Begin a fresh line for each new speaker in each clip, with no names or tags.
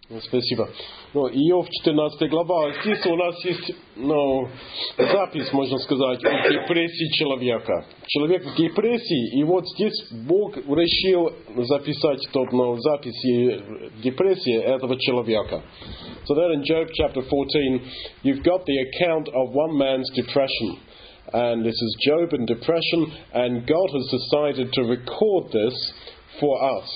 Спасибо. Иов 14 глава. Здесь у нас есть запись, можно сказать, о депрессии человека. Человек в депрессии, и вот здесь Бог решил записать записи депрессии этого человека. So there in Job chapter 14, you've got the account of one man's depression. And this is Job in depression, and God has decided to record this for us.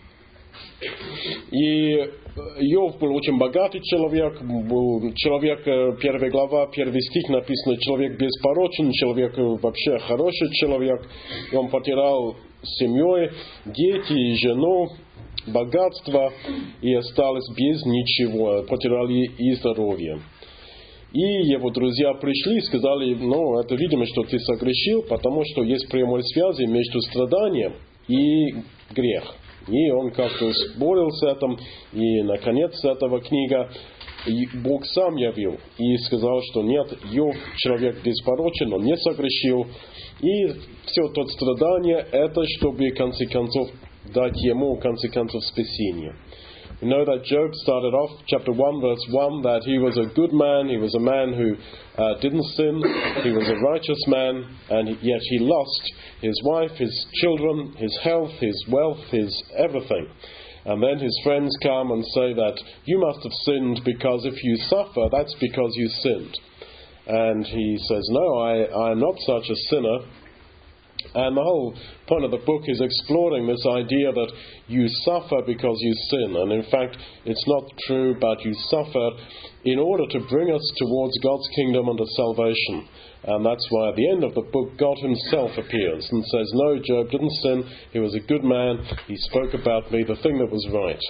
И Иов был очень богатый человек, был человек, 1 глава, 1 стих написано, человек беспорочен, человек вообще хороший человек, и он потерял семью, дети, жену, богатство, и осталось без ничего, потеряли и здоровье. И его друзья пришли и сказали, это видимо, что ты согрешил, потому что есть прямая связь между страданием и грех. И он как-то спорил с этим, и наконец этого книга Бог сам явил и сказал, что нет, Иов человек беспорочен, он не согрешил, и все то страдание, это чтобы в конце концов дать ему в конце концов спасение. We know that Job started off, chapter 1, verse 1, that he was a good man, he was a man who didn't sin, he was a righteous man, and yet he lost his wife, his children, his health, his wealth, his everything. And then his friends come and say that you must have sinned because if you suffer, that's because you sinned. And he says, no, I am not such a sinner. And the whole point of the book is exploring this idea that you suffer because you sin. And in fact, it's not true, but you suffer in order to bring us towards God's kingdom and to salvation. And that's why at the end of the book, God himself appears and says, no, Job didn't sin. He was a good man. He spoke about me, the thing that was right.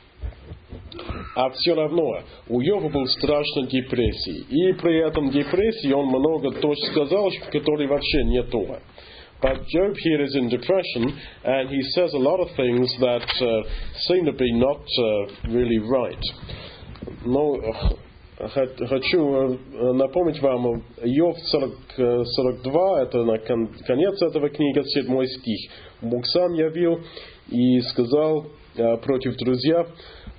А все равно у Иова был страшной депрессии. И при этом депрессии он много точно сказал, которые вообще не то. But Job here is in depression, and he says a lot of things that seem to be not really right. Но хочу напомнить вам, Иов 42, это конец этого книги, 7 стих. Бог сам явил и сказал против друзья,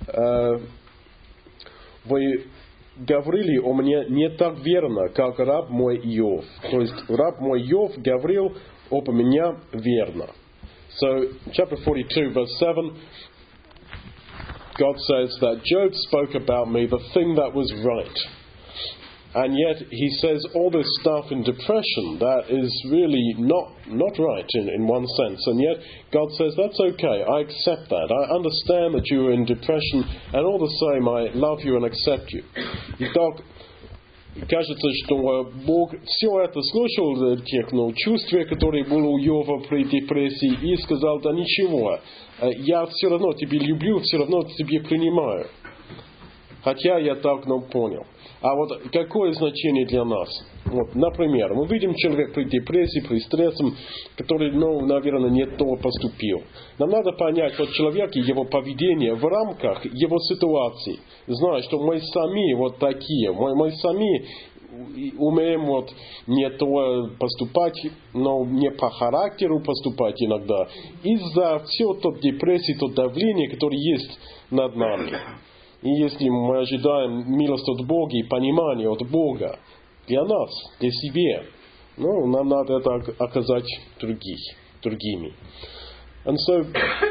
вы говорили о мне не так верно, как раб мой Иов. То есть раб мой Иов говорил об меня верно. So, chapter 42, verse 7, God says that Job spoke about me, the thing that was right. And yet he says all this stuff in depression that is really not right in one sense. And yet God says, that's okay, I accept that. I understand that you are in depression, and all the same I love you and accept you. Итак, кажется, что Бог все это слушал, тех чувствия, которые были у Иова при депрессии, и сказал, да ничего, я все равно тебя люблю, все равно тебя принимаю. Хотя я так понял. А вот какое значение для нас? Вот, например, мы видим человека при депрессии, при стрессе, который, наверное, не то поступил. Нам надо понять, вот человек и его поведение в рамках его ситуации. Зная, что мы сами вот такие, мы сами умеем не то поступать, но не по характеру поступать иногда. Из-за всего той депрессии, той давления, которое есть над нами. И если мы ожидаем милость от Бога и понимание от Бога для нас, для себя, нам надо это оказать другими. And so,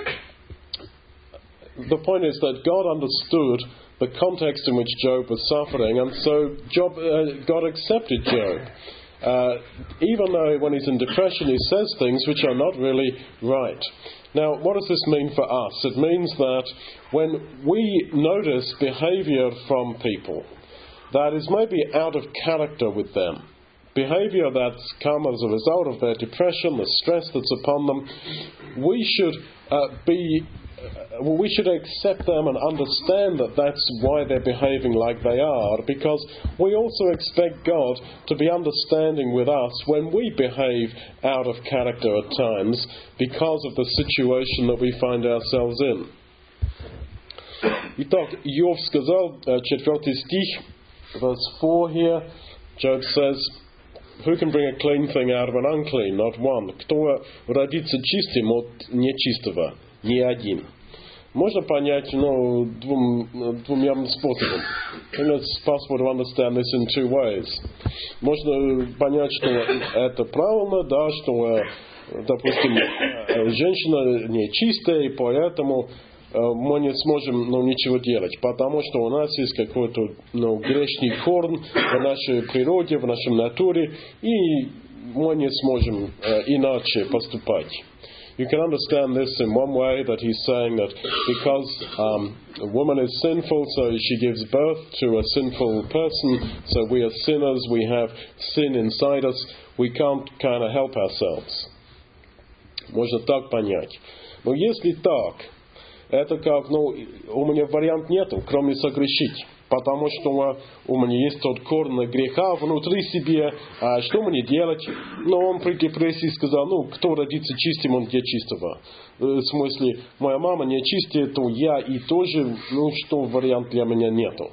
the point is that God understood the context in which Job was suffering, and so God accepted Job. Even though when he's in depression he says things which are not really right. Now, what does this mean for us? It means that when we notice behavior from people that is maybe out of character with them, behavior that's come as a result of their depression, the stress that's upon them, we should accept them and understand that that's why they're behaving like they are, because we also expect God to be understanding with us when we behave out of character at times because of the situation that we find ourselves in. Итак, Иов сказал, 4 стих, verse 4 here, Job says, who can bring a clean thing out of an unclean? Not one. Кто родится чистым от нечистого? Ни один. можно понять, двумя способами. It's possible to understand this in two ways. Можно понять, что это правильно, да, что, допустим, женщина нечистая, и поэтому мы не сможем ничего делать, потому что у нас есть какой-то грешный корм в нашей природе, в нашей натуре, и мы не сможем иначе поступать. You can understand this in one way, that he's saying that because a woman is sinful, so she gives birth to a sinful person, so we are sinners, we have sin inside us, we can't kind of help ourselves. Можно так понять. Но если так, это как, у меня вариант нету, кроме согрешить. Потому что у меня есть тот корень греха внутри себя. А что мне делать? Он при депрессии сказал, кто родится чистым, он для чистого. В смысле, моя мама не чистая, то я и тоже, что вариант для меня нету.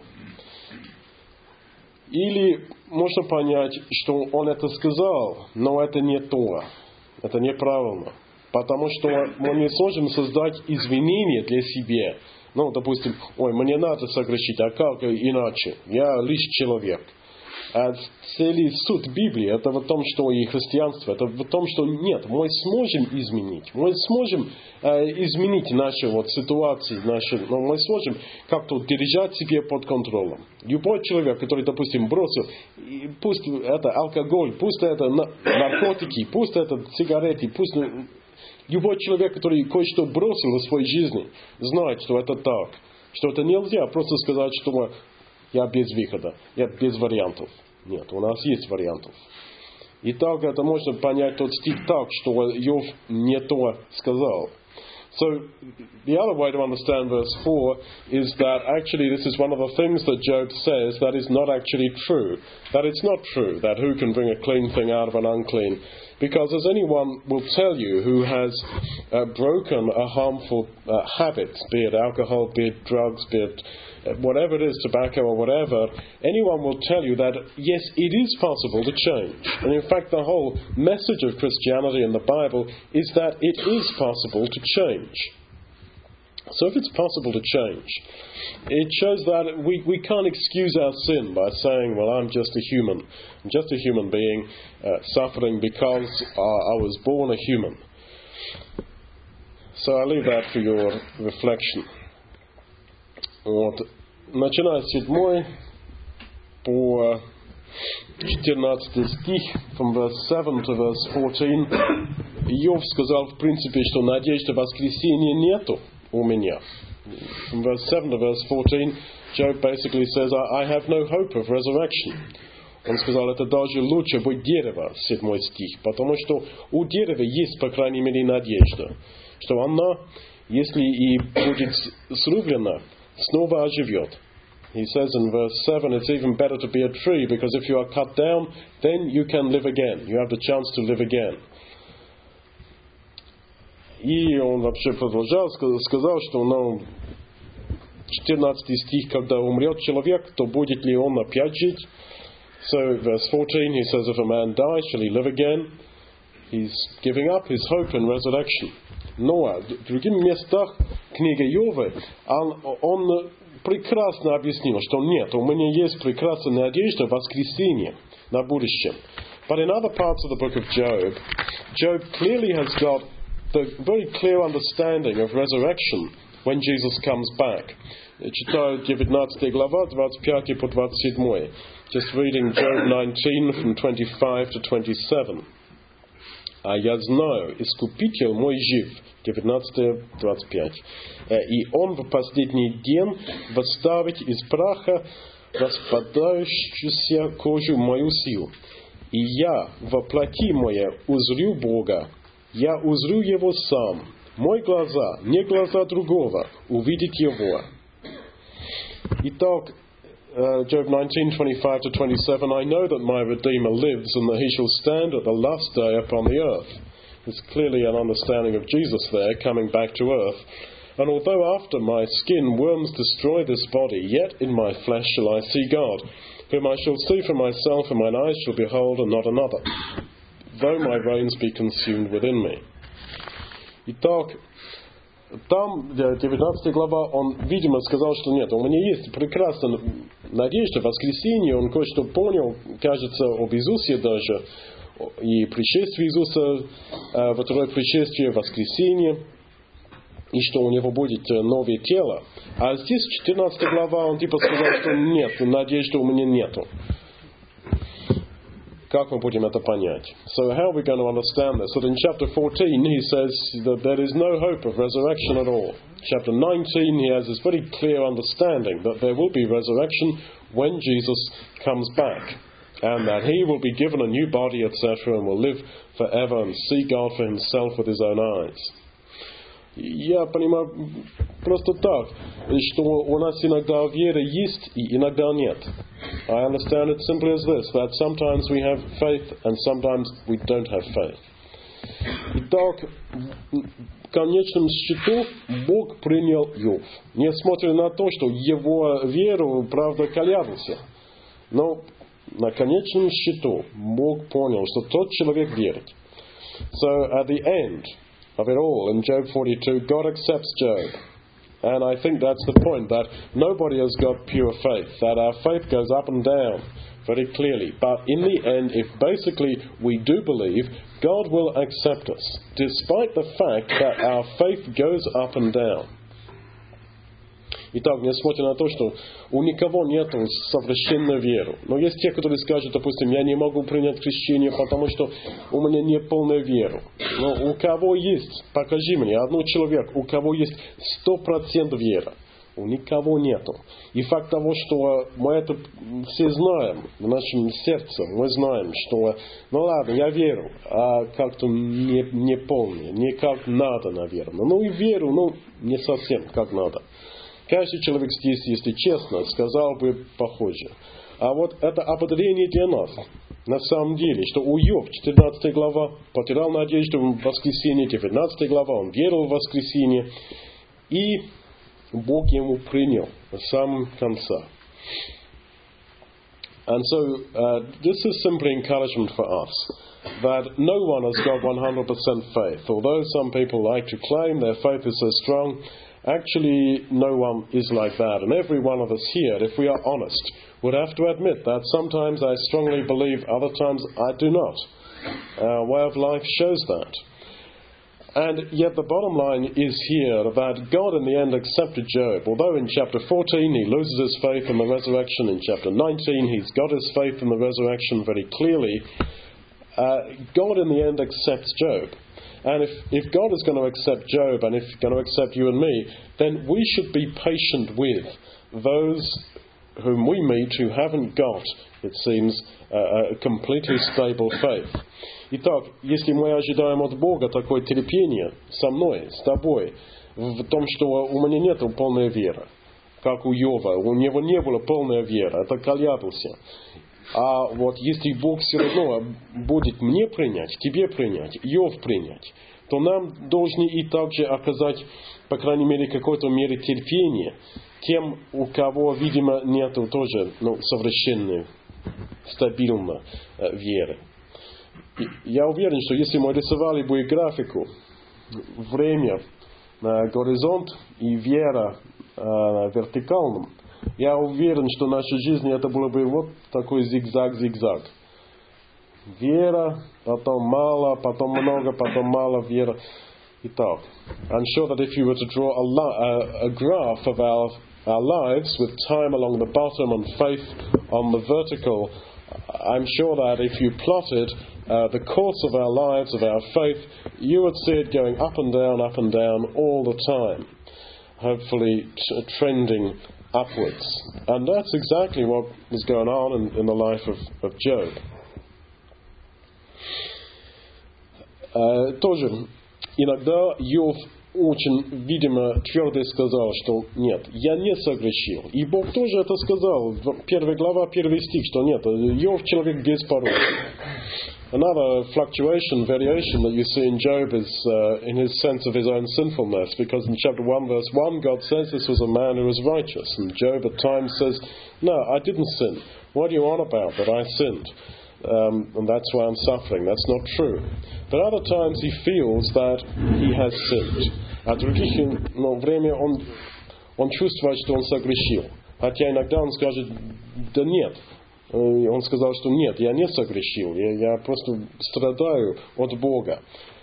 Или можно понять, что он это сказал, но это не то. Это неправильно. Потому что мы не сможем создать извинения для себя. Допустим, мне надо согрешить, а как иначе? Я лишь человек. А целый суть Библии, это в том, что и христианство, это в том, что нет, мы сможем изменить. Мы сможем изменить нашу ситуацию, мы сможем как-то держать себя под контролем. Любой человек, который, допустим, бросил, пусть это алкоголь, пусть это наркотики, пусть это сигареты, пусть... Любой человек, который кое-что бросил в своей жизни, знает, что это так. Что это нельзя просто сказать, что я без выхода, я без вариантов. Нет, у нас есть вариантов. И так это можно понять тот стих так, что Иов не то сказал. So, the other way to understand verse 4 is that actually this is one of the things that Job says that is not actually true. That it's not true, that who can bring a clean thing out of an unclean. Because as anyone will tell you who has broken a harmful habit, be it alcohol, be it drugs, be it whatever it is, tobacco or whatever, anyone will tell you that, yes, it is possible to change. And in fact, the whole message of Christianity in the Bible is that it is possible to change. So if it's possible to change, it shows that we can't excuse our sin by saying, well, I'm just a human. I'm just a human being suffering because I was born a human. So I leave that for your reflection. Начиная с 7 по 14 стих, from verse 7 to verse 14, Иов сказал, в принципе, что надежды воскресения нету у меня. From verse 7 to verse 14, Job basically says, I have no hope of resurrection. Он сказал, это даже лучше быть дерево, 7 стих, потому что у дерева есть, по крайней мере, надежда, что она, если и будет срублена, снова оживет. He says in verse 7, it's even better to be a tree, because if you are cut down, then you can live again. You have the chance to live again. И он вообще продолжал, сказал, что 14 стих, когда умрет человек, то будет ли он опять жить? So verse 14, he says, if a man dies, shall he live again? He's giving up his hope in resurrection. Но в других местах книги Иова он прекрасно объяснил, что нет, у меня есть прекрасная надежда воскресения на будущем. But in other parts of the book of Job, Job clearly has got the very clear understanding of resurrection when Jesus comes back. Читаю 19 глава, 25 по 27. Just reading Job 19 from 25 to 27. А я знаю, Искупитель мой жив, 19-25. И Он в последний день восставит из праха распадающуюся кожу мою силу. И я во плоти моей узрю Бога, я узрю Его сам. Мои глаза, не глаза другого, увидеть Его. Итак, Job 19:25 to 27, I know that my Redeemer lives and that he shall stand at the last day upon the earth. There's clearly an understanding of Jesus there, coming back to earth. And although after my skin worms destroy this body, yet in my flesh shall I see God, whom I shall see for myself, and mine eyes shall behold, and not another, though my reins be consumed within me. Итак, там, 19 глава, он, видимо, сказал, что нет, у меня есть прекрасная надежда, воскресенье, он кое-что понял, кажется, об Иисусе даже, и пришествие Иисуса, второе пришествие, воскресенье, и что у него будет новое тело. А здесь, 14 глава, он типа сказал, что нет, надежды у меня нету. Как мы будем это понять? So how are we going to understand this? So in chapter 14 he says that there is no hope of resurrection at all. Chapter 19 he has this very clear understanding that there will be resurrection when Jesus comes back. And that he will be given a new body, etc., and will live forever and see God for himself with his own eyes. Я понимаю просто так, что у нас иногда вера есть и иногда нет. I understand it simply as this, that sometimes we have faith and sometimes we don't have faith. Итак, в конечном счету Бог принял Иов, несмотря на то, что его веру, правда, колеблется. Но на конечном счету Бог понял, что тот человек верит. So at the end of it all, in Job 42, God accepts Job. And I think that's the point, that nobody has got pure faith, that our faith goes up and down very clearly. But in the end, if basically we do believe, God will accept us, despite the fact that our faith goes up and down. Итак, несмотря на то, что у никого нет совершенной веры. Но есть те, которые скажут, допустим, я не могу принять крещение, потому что у меня нет полной веры. Но у кого есть, покажи мне, один человек, у кого есть 100% веры. У никого нету. И факт того, что мы это все знаем в нашем сердце, мы знаем, что, ну ладно, я верю, а как-то не полное, не как надо, наверное. Ну и верю, но не совсем как надо. Каждый человек здесь, если честно, сказал бы похоже. А вот это ободрение для нас. На самом деле, что у Иова, 14 глава, потерял надежду в воскресенье, 19 глава, он верил в воскресенье, и Бог ему принял в самом конце. And so, this is simply encouragement for us, that no one has got 100% faith. Although some people like to claim their faith is so strong, actually, no one is like that. And every one of us here, if we are honest, would have to admit that sometimes I strongly believe, other times I do not. Our way of life shows that. And yet the bottom line is here that God in the end accepted Job. Although in chapter 14 he loses his faith in the resurrection, in chapter 19 he's got his faith in the resurrection very clearly, God in the end accepts Job. And if God is going to accept Job, and if He's going to accept you and me, then we should be patient with those whom we meet who haven't got, it seems, a completely stable faith. Итак, если мы ожидаем от Бога такое терпение со мной, с тобой, в том, что у меня нет полной веры, как у Иова, у него не было полной веры, это колеблился. А вот если Бог все равно будет мне принять, тебе принять, Иов принять, то нам должны и также оказать, по крайней мере, какой-то мере терпения тем, у кого, видимо, нет тоже совершенной, стабильной веры. И я уверен, что если мы рисовали бы графику, время, горизонт и вера на вертикальном, я уверен, что в нашей жизни это было бы вот такой зигзаг-зигзаг. Вера, потом мало, потом много, потом мало вера. Итак, I'm sure that if you were to draw a graph of our lives with time along the bottom and faith on the vertical, I'm sure that if you plotted the course of our lives, of our faith, you would see it going up and down all the time, hopefully trending upwards. And that's exactly what was going on in the life of Job. Тоже иногда Иов очень, видимо, твердо сказал, что нет, я не согрешил. И Бог тоже это сказал, 1 глава, 1 стих, что нет, Иов человек без порока. Another variation that you see in Job is in his sense of his own sinfulness, because in chapter 1 verse 1 God says this was a man who was righteous, and Job at times says, no, I didn't sin. What are you on about that I sinned? And that's why I'm suffering. That's not true. But other times he feels that he has sinned. А других время он чувствует, что он согрешил. Хотя иногда он скажет, да нет. Он сказал, что нет, я не согрешил, я просто страдаю от Бога.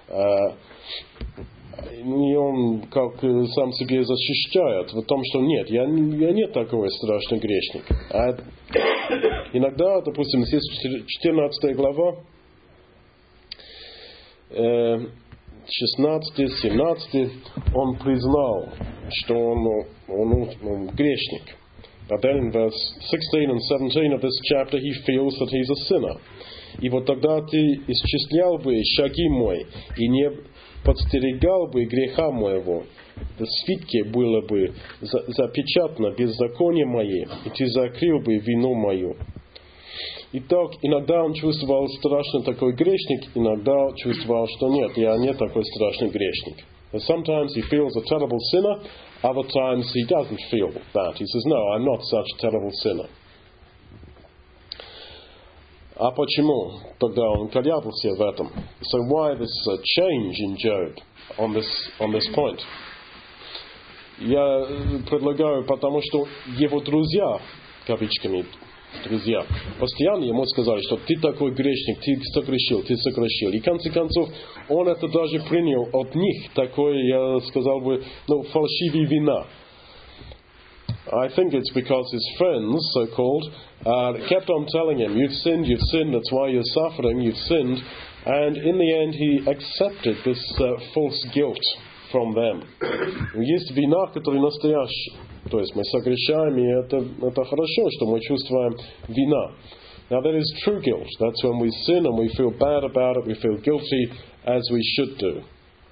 И он как сам себе защищает в том, что нет, я не такой страшный грешник. А иногда, допустим, здесь 14 глава, 16-17, он признал, что он грешник. But then in verse 16 and 17 of this chapter, he feels that he's a sinner. И вот тогда ты исчислял бы шаги мои, и не подстерегал бы греха моего. В свитке было бы запечатано беззаконие мое, и ты закрыл бы вину мою. Итак, иногда он чувствовал страшно такой грешник, иногда чувствовал, что нет, я не такой страшный грешник. And sometimes he feels a terrible sinner, other times he doesn't feel that. He says, no, I'm not such a terrible sinner. А почему тогда он колеблался в этом? So why this change in Job on this point? Я предлагаю, потому что его друзья, кавычками, друзья, постоянно ему сказали, что ты такой грешник, ты согрешил. И в конце концов, он это даже принял от них, такое, я сказал бы, фальшивая вина. I think it's because his friends, so-called, kept on telling him, you've sinned, that's why you're suffering, you've sinned. And in the end, he accepted this false guilt from them. Есть вина, которая настоящая. То есть мы согрешаем, и это хорошо, что мы чувствуем вина. Now there is true guilt. That's when we sin and we feel bad about it, we feel guilty as we should do.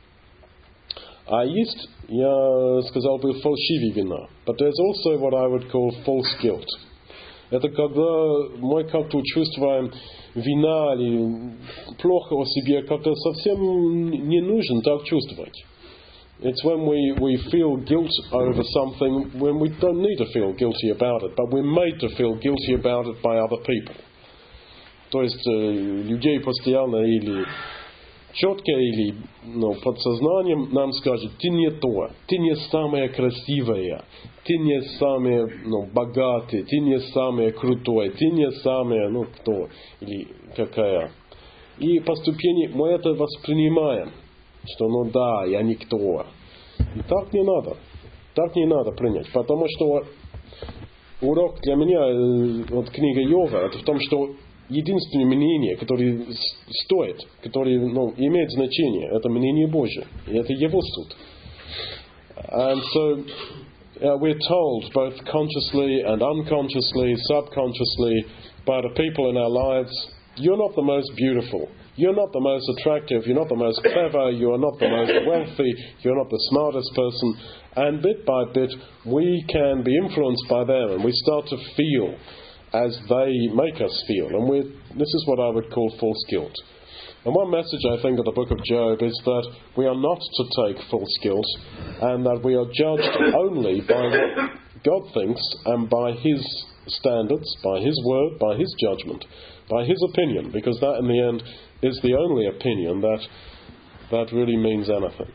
А есть, я сказал бы, фальшивая вина. But there's also what I would call false guilt. Это когда мы как-то чувствуем вина или плохо о себе, как-то совсем не нужно так чувствовать. It's when we feel guilt over something when we don't need to feel guilty about it, but we're made to feel guilty about it by other people. То есть людей постоянно или четко, или подсознанием нам скажут, ты не то, ты не самая красивая, ты не самая богатая, ты не самая крутая, ты не самая, кто или какая. И постепенно мы это воспринимаем. Что, да, я никто. И так не надо. Так не надо принять. Потому что урок для меня от книги Иова, это в том, что единственное мнение, которое стоит, которое имеет значение, это мнение Божие. И это Его суд. And so we're told, both consciously and unconsciously, subconsciously, by the people in our lives, you're not the most beautiful. You're not the most attractive, you're not the most clever, you're not the most wealthy, you're not the smartest person. And bit by bit, we can be influenced by them, and we start to feel as they make us feel. And this is what I would call false guilt. And one message, I think, of the book of Job is that we are not to take false guilt, and that we are judged only by what God thinks and by His standards, by His word, by His judgment, by His opinion, because that in the end is the only opinion that really means anything.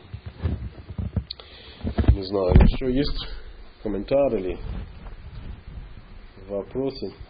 Не знаю, еще есть комментарии или вопросы?